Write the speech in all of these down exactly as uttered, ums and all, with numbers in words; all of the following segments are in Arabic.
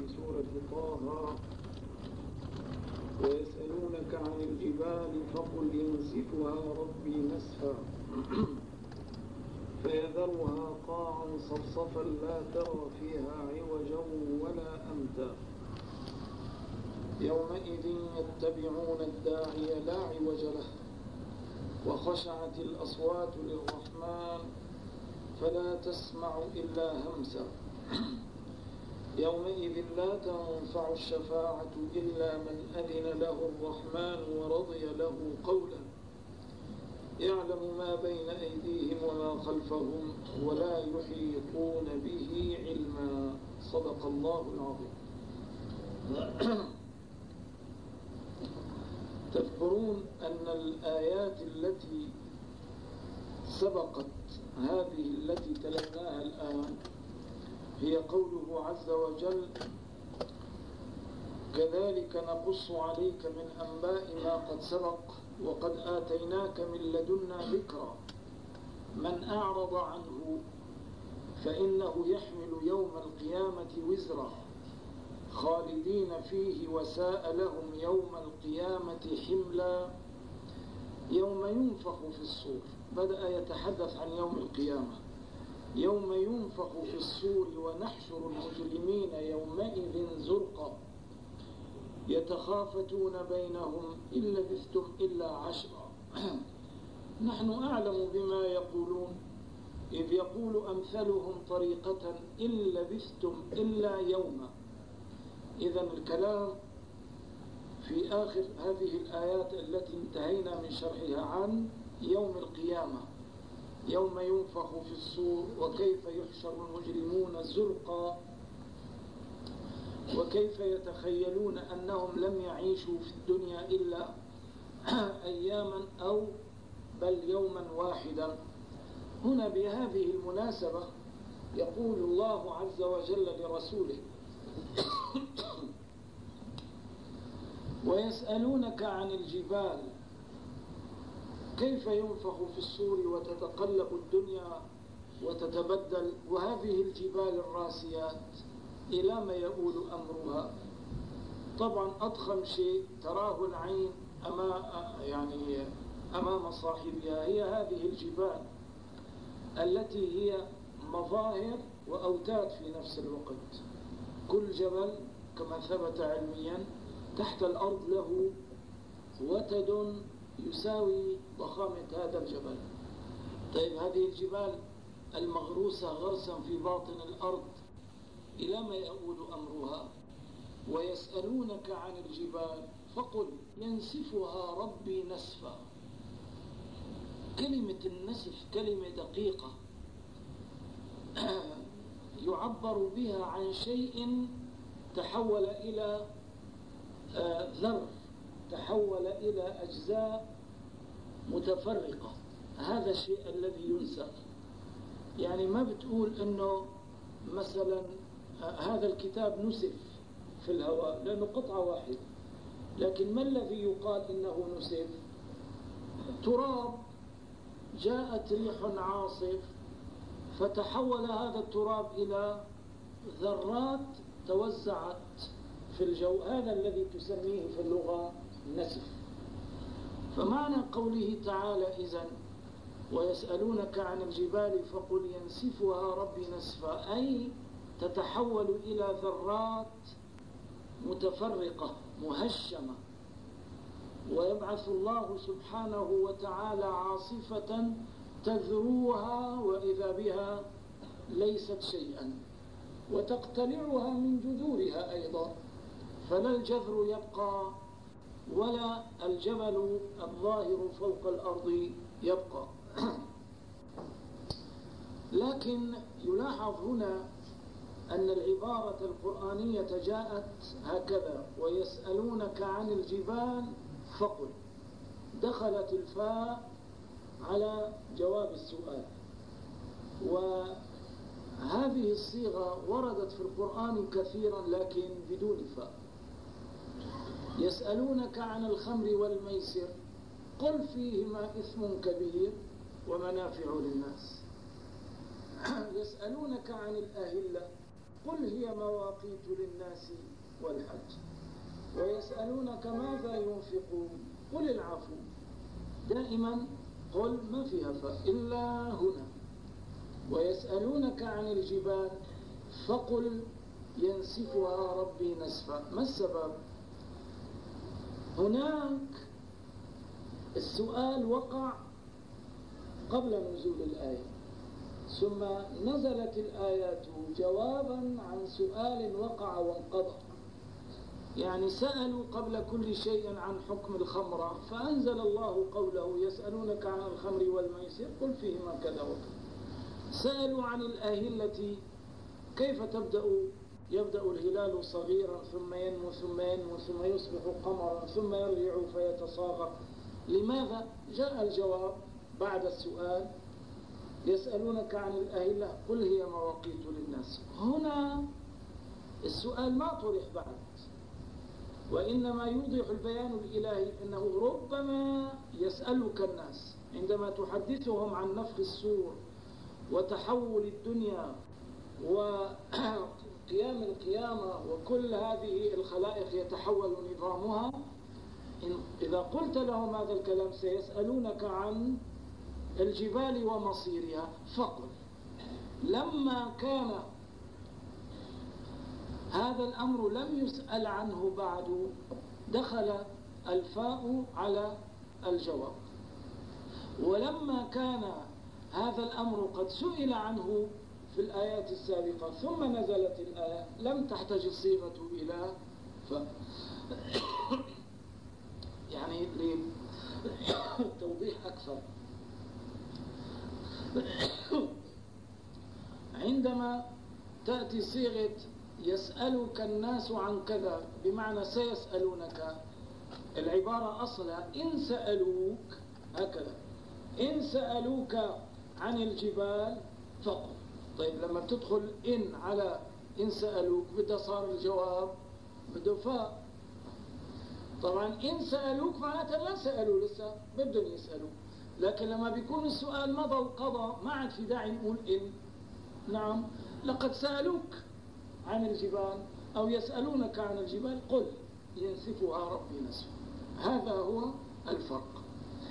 سورة طه. ويسألونك عن الجبال فقل ينسفها ربي نسفا فيذرها قاعا صفصفا لا ترى فيها عوجا ولا أمتا يومئذ يتبعون الداعي لا عوج له وخشعت الأصوات للرحمن فلا تسمع إلا همسا يومئذ لا تنفع الشفاعة إلا من أذن له الرحمن ورضي له قولا يعلم ما بين أيديهم وما خلفهم ولا يحيطون به علما. صدق الله العظيم. تذكرون أن الآيات التي سبقت هذه التي تلوناها الآن هي قوله عز وجل: كذلك نقص عليك من أنباء ما قد سبق وقد آتيناك من لدنا ذكرا من أعرض عنه فإنه يحمل يوم القيامة وزرا خالدين فيه وساء لهم يوم القيامة حملا يوم ينفخ في الصور. بدأ يتحدث عن يوم القيامة. يوم ينفخ في الصور ونحشر المجرمين يومئذ زرقا يتخافتون بينهم إن لبثتم إلا عشرا نحن أعلم بما يقولون إذ يقول أمثلهم طريقة إن لبثتم إلا يوما. إذن الكلام في آخر هذه الآيات التي انتهينا من شرحها عن يوم القيامة، يوم ينفخ في الصور وكيف يحشر المجرمون زرقا وكيف يتخيلون أنهم لم يعيشوا في الدنيا إلا أياما أو بل يوما واحدا. هنا بهذه المناسبة يقول الله عز وجل لرسوله: ويسألونك عن الجبال كيف ينفخ في الصور وتتقلب الدنيا وتتبدل، وهذه الجبال الراسيات إلى ما يؤول أمرها. طبعا أضخم شيء تراه العين أمام يعني أمام صاحبها هي هذه الجبال التي هي مظاهر وأوتاد في نفس الوقت. كل جبل كما ثبت علميا تحت الأرض له وتد يساوي ضخامة هذا الجبل. طيب هذه الجبال المغروسة غرسا في باطن الأرض إلى ما يؤول أمرها؟ ويسألونك عن الجبال فقل ينسفها ربي نسفا. كلمة النسف كلمة دقيقة يعبر بها عن شيء تحول إلى ذر، تحول إلى أجزاء متفرقة. هذا الشيء الذي ينسف. يعني ما بتقول إنه مثلا هذا الكتاب نسف في الهواء لأنه قطعة واحدة، لكن ما الذي يقال إنه نسف؟ تراب جاءت ريح عاصف فتحول هذا التراب إلى ذرات توزعت في الجو، هذا الذي تسميه في اللغة نسف. فمعنى قوله تعالى إذن ويسألونك عن الجبال فقل ينسفها ربي نسفا، أي تتحول إلى ذرات متفرقة مهشمة، ويبعث الله سبحانه وتعالى عاصفة تذروها وإذا بها ليست شيئا وتقتلعها من جذورها أيضا، فلا الجذر يبقى ولا الجبل الظاهر فوق الأرض يبقى. لكن يلاحظ هنا أن العبارة القرآنية جاءت هكذا: ويسألونك عن الجبال فقل، دخلت الفاء على جواب السؤال. وهذه الصيغة وردت في القرآن كثيرا لكن بدون فاء. يسألونك عن الخمر والميسر قل فيهما إثم كبير ومنافع للناس. يسألونك عن الأهلة قل هي مواقيت للناس والحج ويسألونك ماذا ينفقون قل العفو. دائما قل ما فيها فإلا هنا. ويسألونك عن الجبال فقل ينسفها ربي نسفا. ما السبب؟ هناك السؤال وقع قبل نزول الآية، ثم نزلت الآيات جوابا عن سؤال وقع وانقضى. يعني سألوا قبل كل شيء عن حكم الخمر، فأنزل الله قوله يسألونك عن الخمر والميسر قل فيهما كذا وكذا. سألوا عن الأهلة كيف تبدأ، يبدأ الهلال صغيرا ثم ينمو ثم ينمو ثم يصبح قمرا ثم يرجع فيتصاغر. لماذا؟ جاء الجواب بعد السؤال يسألونك عن الأهلة قل هي مواقيت للناس. هنا السؤال ما طرح بعد، وإنما يوضح البيان الإلهي أنه ربما يسألك الناس عندما تحدثهم عن نفخ الصور وتحول الدنيا وقيام القيامة وكل هذه الخلائق يتحول نظامها. إذا قلت لهم هذا الكلام سيسألونك عن الجبال ومصيرها فقل. لما كان هذا الأمر لم يسأل عنه بعد دخل الفاء على الجواب، ولما كان هذا الأمر قد سئل عنه في الآيات السابقة ثم نزلت الآية لم تحتاج الصيغة إلى فاء. يعني للتوضيح أكثر، عندما تأتي صيغة يسألك الناس عن كذا بمعنى سيسألونك، العبارة أصلها إن سألوك هكذا، إن سألوك عن الجبال فقل. طيب لما تدخل إن على إن سألوك بده صار الجواب بده فاء. طبعا إن سألوك معناتها لا سألوا لسه بدهم يسألوا، لكن لما بيكون السؤال مضى وقضى ما عاد في داعي نقول إن. نعم لقد سألوك عن الجبال أو يسألونك عن الجبال قل ينسفها ربي نسفا. هذا هو الفرق.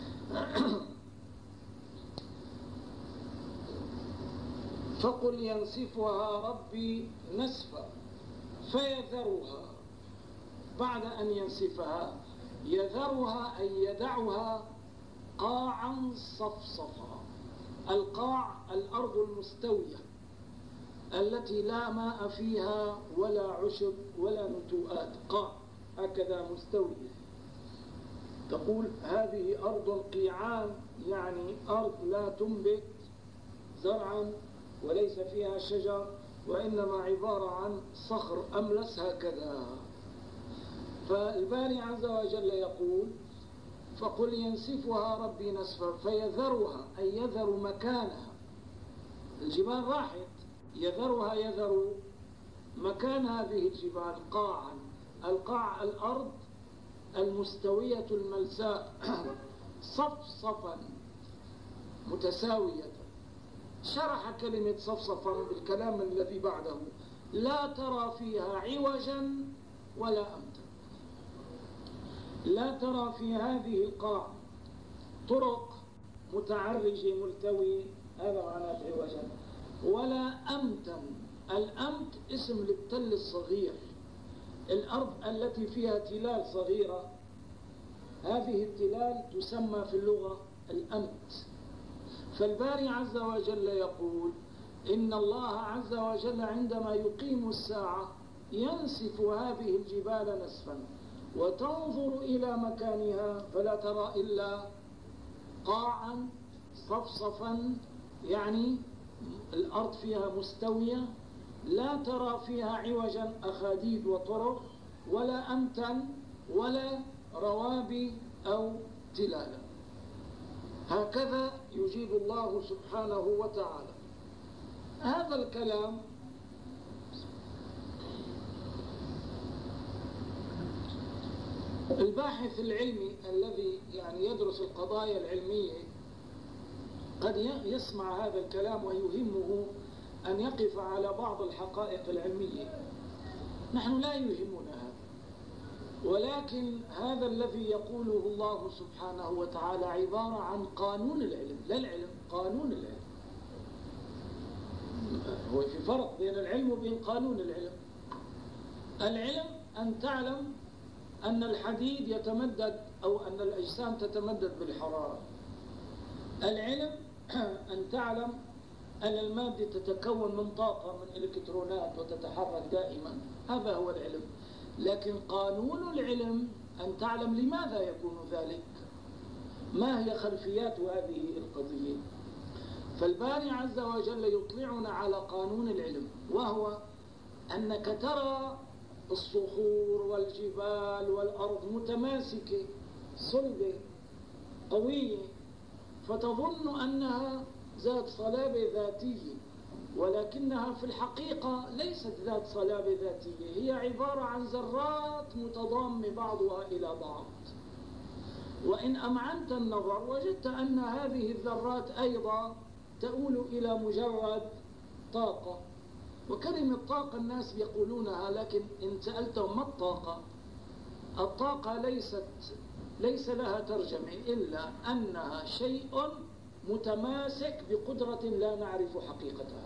فقل ينسفها ربي نسفا فيذرها. بعد أن ينسفها يذرها أي يدعها قاعا صفصفا. القاع الأرض المستوية التي لا ماء فيها ولا عشب ولا نتوءات، قاع هكذا مستوية. تقول هذه أرض قيعان، يعني أرض لا تنبت زرعا وليس فيها شجر وإنما عبارة عن صخر أملس هكذا. فالباري عز وجل يقول فقل ينسفها ربي نسفا فيذرها أي يذر مكانها. الجبال راحت، يذرها يذر مكان هذه الجبال قاعا. القاع الأرض المستوية الملساء صفصفا متساوية. شرح كلمة صفصفا بالكلام الذي بعده لا ترى فيها عوجا ولا أمتا. لا ترى في هذه القاع طرق متعرجة ملتوي، هذا معناه عوجا، ولا أمتا. الأمت اسم للتل الصغير، الأرض التي فيها تلال صغيرة، هذه التلال تسمى في اللغة الأمت. فالباري عز وجل يقول إن الله عز وجل عندما يقيم الساعة ينسف هذه الجبال نسفا وتنظر إلى مكانها فلا ترى إلا قاعا صفصفا، يعني الأرض فيها مستوية لا ترى فيها عوجا أخاديد وطرق ولا أمتا ولا روابي أو تلالا. هكذا يجيب الله سبحانه وتعالى. هذا الكلام الباحث العلمي الذي يعني يدرس القضايا العلمية قد يسمع هذا الكلام ويهمه أن يقف على بعض الحقائق العلمية. نحن لا يهمنا هذا، ولكن هذا الذي يقوله الله سبحانه وتعالى عبارة عن قانون العلم، لا العلم، قانون العلم. هو في فرق بين العلم وبين قانون العلم. العلم أن تعلم أن الحديد يتمدد أو أن الأجسام تتمدد بالحرارة. العلم أن تعلم أن المادة تتكون من طاقة، من إلكترونات، وتتحرك دائما. هذا هو العلم. لكن قانون العلم أن تعلم لماذا يكون ذلك، ما هي خلفيات هذه القضية. فالباري عز وجل يطلعنا على قانون العلم، وهو أنك ترى الصخور والجبال والأرض متماسكة صلبة قوية، فتظن أنها ذات صلابة ذاتية، ولكنها في الحقيقة ليست ذات صلابة ذاتية، هي عبارة عن ذرات متضامة بعضها إلى بعض. وإن أمعنت النظر وجدت أن هذه الذرات أيضا تؤول إلى مجرد طاقة. وكلمة طاقة الناس يقولونها، لكن إن سألتهم ما الطاقة؟ الطاقة ليست ليس لها ترجمة إلا أنها شيء متماسك بقدرة لا نعرف حقيقتها.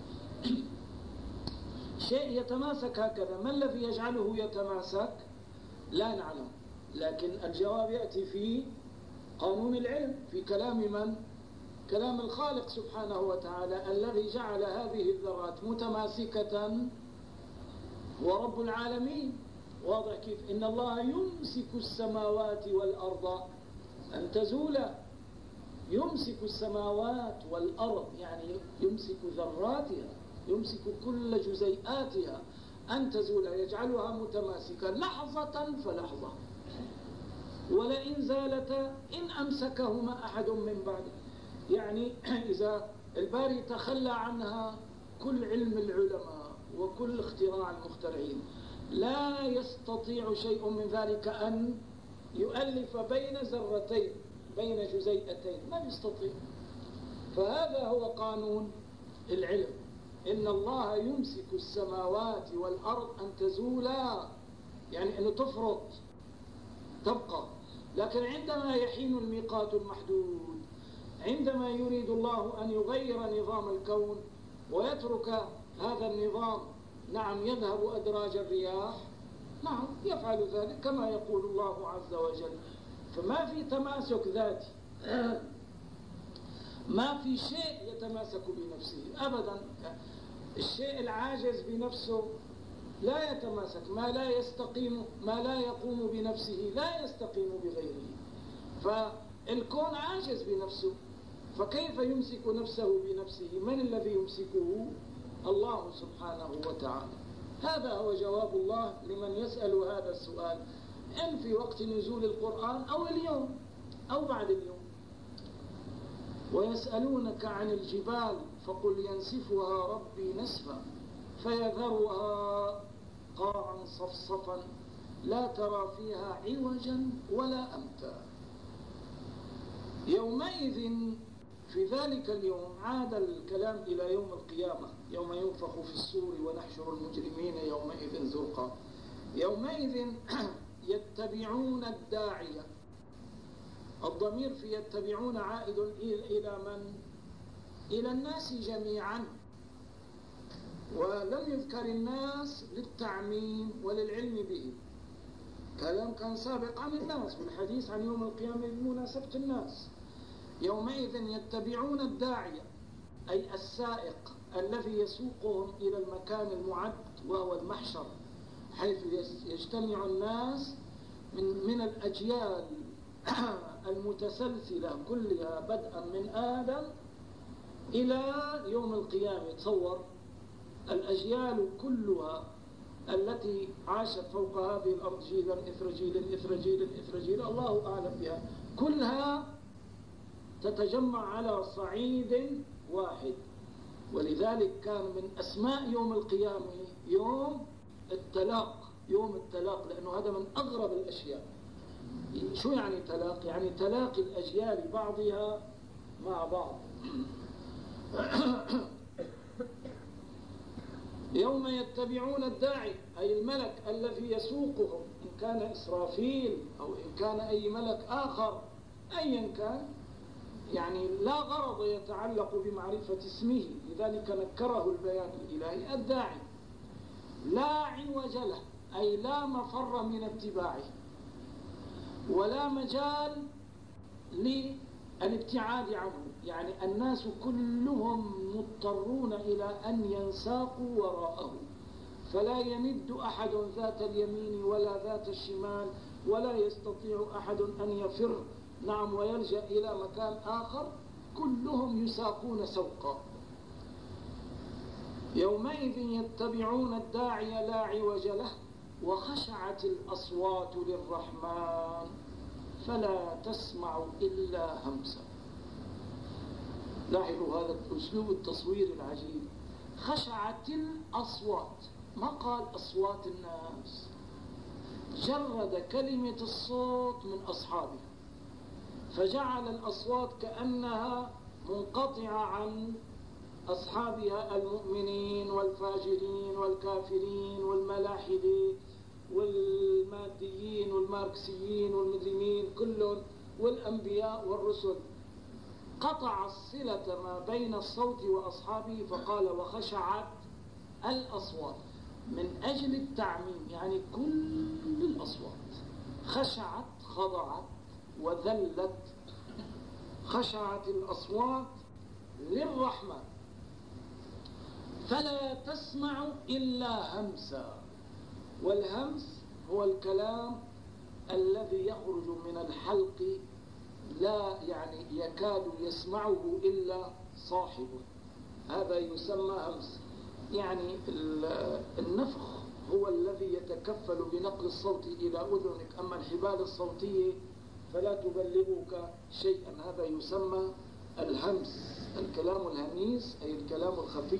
شيء يتماسك هكذا، ما الذي يجعله يتماسك؟ لا نعلم، لكن الجواب يأتي في قانون العلم، في كلام من؟ كلام الخالق سبحانه وتعالى الذي جعل هذه الذرات متماسكة، هو رب العالمين. واضح كيف؟ إن الله يمسك السماوات والأرض أن تزولا. يمسك السماوات والأرض يعني يمسك ذراتها، يمسك كل جزيئاتها أن تزول، يجعلها متماسكة لحظة فلحظة. ولئن زالتا إن أمسكهما أحد من بعده. يعني إذا الباري تخلى عنها كل علم العلماء وكل اختراع المخترعين، لا يستطيع شيء من ذلك أن يؤلف بين ذرتين، بين جزيئتين، ما يستطيع. فهذا هو قانون العلم. إن الله يمسك السماوات والأرض أن تزولا، يعني أنه تفرط تبقى. لكن عندما يحين الميقات المحدود، عندما يريد الله أن يغير نظام الكون ويترك هذا النظام، نعم، يذهب أدراج الرياح، نعم يفعل ذلك كما يقول الله عز وجل. فما في تماسك ذاتي، ما في شيء يتماسك بنفسه أبدا. الشيء العاجز بنفسه لا يتماسك، ما لا يستقيم، ما لا يقوم بنفسه لا يستقيم بغيره. فالكون عاجز بنفسه، فكيف يمسك نفسه بنفسه؟ من الذي يمسكه؟ الله سبحانه وتعالى. هذا هو جواب الله لمن يسأل هذا السؤال، إن في وقت نزول القرآن أو اليوم أو بعد اليوم. ويسألونك عن الجبال فقل ينسفها ربي نسفا فيذرها قاعا صفصفا لا ترى فيها عوجا ولا أمتا. يومئذ في ذلك اليوم عاد الكلام إلى يوم القيامة، يوم ينفخ في الصور ونحشر المجرمين يومئذ زرقا. يومئذ يتبعون الداعية. الضمير في يتبعون عائد إلى من؟ إلى الناس جميعا، ولم يذكر الناس للتعميم وللعلم به. كلام كان سابق عن الناس بالحديث عن يوم القيامة بمناسبة الناس. يومئذ يتبعون الداعية أي السائق الذي يسوقهم إلى المكان المعد وهو المحشر، حيث يجتمع الناس من, من الأجيال المتسلسلة كلها بدءا من آدم إلى يوم القيامة. تصور الأجيال كلها التي عاشت فوق هذه الأرض جيلا إثر جيل إثر جيل إثر جيل، الله أعلم بها، كلها تتجمع على صعيد واحد. ولذلك كان من أسماء يوم القيامة يوم التلاق، يوم التلاق، لأنه هذا من أغرب الأشياء. شو يعني تلاق؟ يعني تلاقي الأجيال بعضها مع بعض. يوم يتبعون الداعي أي الملك الذي يسوقهم، إن كان إسرافيل أو إن كان أي ملك آخر أيا كان، يعني لا غرض يتعلق بمعرفة اسمه، لذلك نكره البيان الإلهي. الداعي لا عوج له أي لا مفر من اتباعه ولا مجال للابتعاد عنه، يعني الناس كلهم مضطرون إلى أن ينساقوا وراءه، فلا يمد أحد ذات اليمين ولا ذات الشمال، ولا يستطيع أحد أن يفر نعم ويلجأ إلى مكان آخر، كلهم يساقون سوقا. يومئذ يتبعون الداعي لا عوج له وخشعت الأصوات للرحمن فلا تسمع إلا همسا. لاحظوا هذا أسلوب التصوير العجيب، خشعت الأصوات، ما قال أصوات الناس، جرد كلمة الصوت من أصحابها فجعل الأصوات كأنها منقطعة عن أصحابها المؤمنين والفاجرين والكافرين والملاحدين والماديين والماركسيين والمجرمين كلهم والأنبياء والرسل. قطع الصلة ما بين الصوت وأصحابه فقال وخشعت الأصوات من أجل التعميم، يعني كل الأصوات خشعت، خضعت وذلت. خشعت الأصوات للرحمن فلا تسمع إلا همسا، والهمس هو الكلام الذي يخرج من الحلق لا يعني يكاد يسمعه إلا صاحبه، هذا يسمى همس. يعني النفخ هو الذي يتكفل بنقل الصوت إلى أذنك، أما الحبال الصوتية فلا تبلغك شيئا، هذا يسمى الهمس، الكلام الهميس أي الكلام الخفي.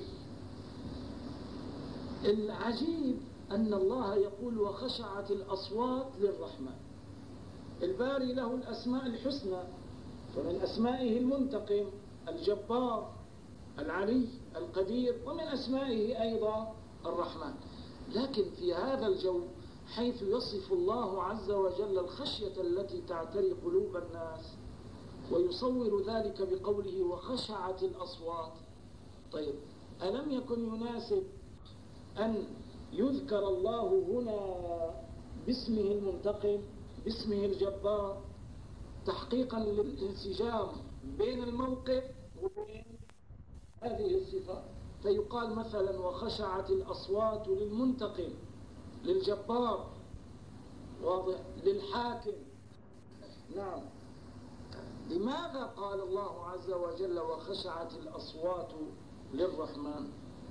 العجيب أن الله يقول وخشعت الأصوات للرحمن. الباري له الأسماء الحسنى، فمن أسمائه المنتقم، الجبار، العلي، القدير، ومن أسمائه أيضا الرحمن. لكن في هذا الجو حيث يصف الله عز وجل الخشية التي تعتري قلوب الناس ويصور ذلك بقوله وخشعت الأصوات، طيب ألم يكن يناسب أن يذكر الله هنا باسمه المنتقم، باسمه الجبار، تحقيقا للانسجام بين الموقف وبين هذه الصفات، فيقال مثلا وخشعت الأصوات للمنتقم، للجبار، واضح، للحاكم. نعم، لماذا قال الله عز وجل وخشعت الأصوات للرحمن؟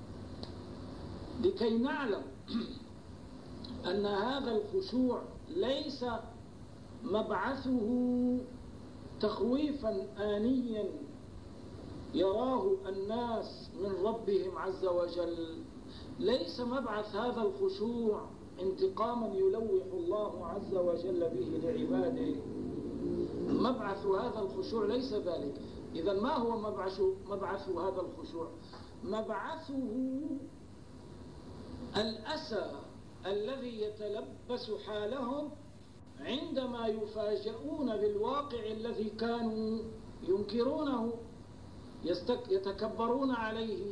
لكي نعلم أن هذا الخشوع ليس مبعثه تخويفا آنيا يراه الناس من ربهم عز وجل، ليس مبعث هذا الخشوع انتقاما يلوح الله عز وجل به لعباده، مبعث هذا الخشوع ليس ذلك. إذن ما هو مبعث, مبعث هذا الخشوع؟ مبعثه الأسى الذي يتلبس حالهم عندما يفاجؤون بالواقع الذي كانوا ينكرونه يتكبرون عليه.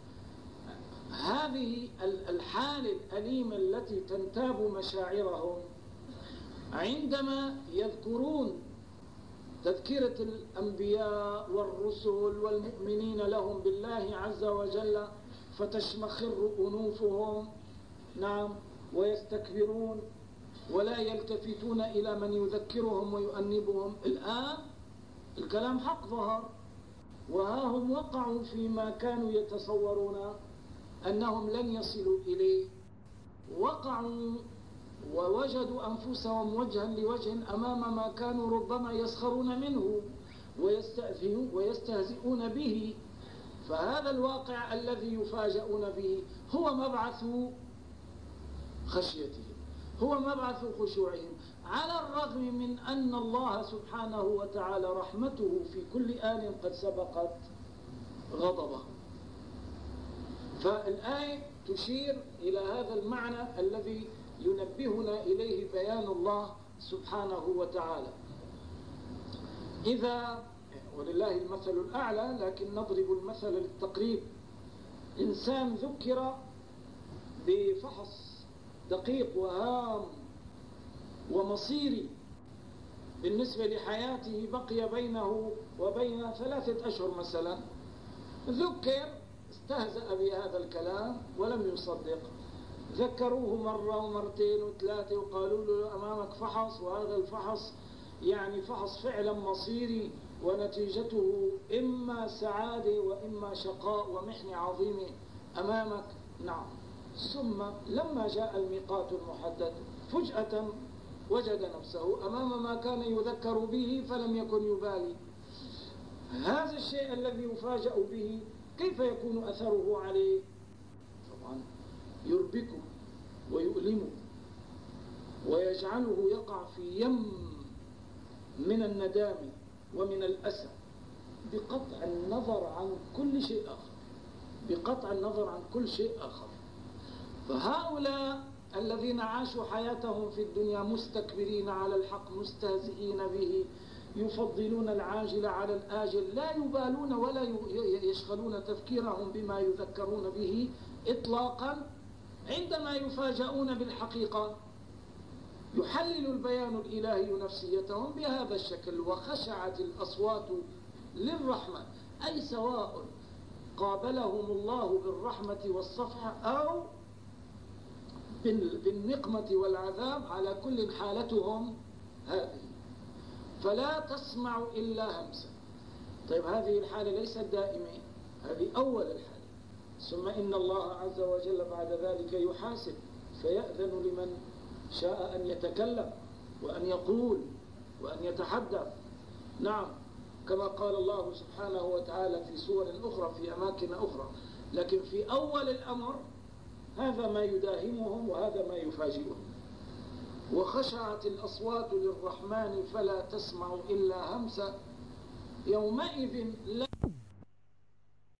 هذه الحالة الأليمة التي تنتاب مشاعرهم عندما يذكرون تذكرة الأنبياء والرسل والمؤمنين لهم بالله عز وجل فتشمخر أنوفهم، نعم، ويستكبرون ولا يلتفتون إلى من يذكرهم ويؤنبهم. الآن الكلام حق ظهر، وها هم وقعوا فيما كانوا يتصورون أنهم لن يصلوا إليه، وقعوا ووجدوا أنفسهم وجها لوجه أمام ما كانوا ربما يسخرون منه ويستهزئون به. فهذا الواقع الذي يفاجؤون به هو مبعث خشيتهم، هو مبعث خشوعهم، على الرغم من أن الله سبحانه وتعالى رحمته في كل آن قد سبقت غضبه. فالآية تشير إلى هذا المعنى الذي ينبهنا إليه بيان الله سبحانه وتعالى. إذا ولله المثل الأعلى، لكن نضرب المثل للتقريب. إنسان ذكر بفحص دقيق وهام ومصيري بالنسبة لحياته بقي بينه وبين ثلاثة أشهر مثلا، ذكر استهزأ بهذا الكلام ولم يصدق. ذكروه مرة ومرتين وثلاثة وقالوا له أمامك فحص، وهذا الفحص يعني فحص فعلا مصيري ونتيجته إما سعادة وإما شقاء ومحنة عظيمة أمامك. نعم. ثم لما جاء الميقات المحدد فجأة وجد نفسه أمام ما كان يذكر به فلم يكن يبالي. هذا الشيء الذي يفاجأ به كيف يكون أثره عليه؟ طبعا يربكه ويؤلمه ويجعله يقع في يم من الندامة ومن الأسى بقطع النظر عن كل شيء آخر، بقطع النظر عن كل شيء آخر. فهؤلاء الذين عاشوا حياتهم في الدنيا مستكبرين على الحق مستهزئين به، يفضلون العاجل على الآجل، لا يبالون ولا يشغلون تفكيرهم بما يذكرون به إطلاقا، عندما يفاجؤون بالحقيقة يحلل البيان الإلهي نفسيتهم بهذا الشكل: وخشعت الأصوات للرحمة، أي سواء قابلهم الله بالرحمة والصفحة أو بالنقمة والعذاب، على كل حالتهم هذه، فلا تسمع إلا همسا. طيب هذه الحالة ليست دائمة، هذه أول الحالة. ثم إن الله عز وجل بعد ذلك يحاسب فيأذن لمن شاء أن يتكلم وأن يقول وأن يتحدث. نعم، كما قال الله سبحانه وتعالى في سور أخرى في أماكن أخرى. لكن في أول الأمر هذا ما يداهمهم وهذا ما يفاجئهم: وخشعت الأصوات للرحمن فلا تسمع إلا همسا. يومئذ لا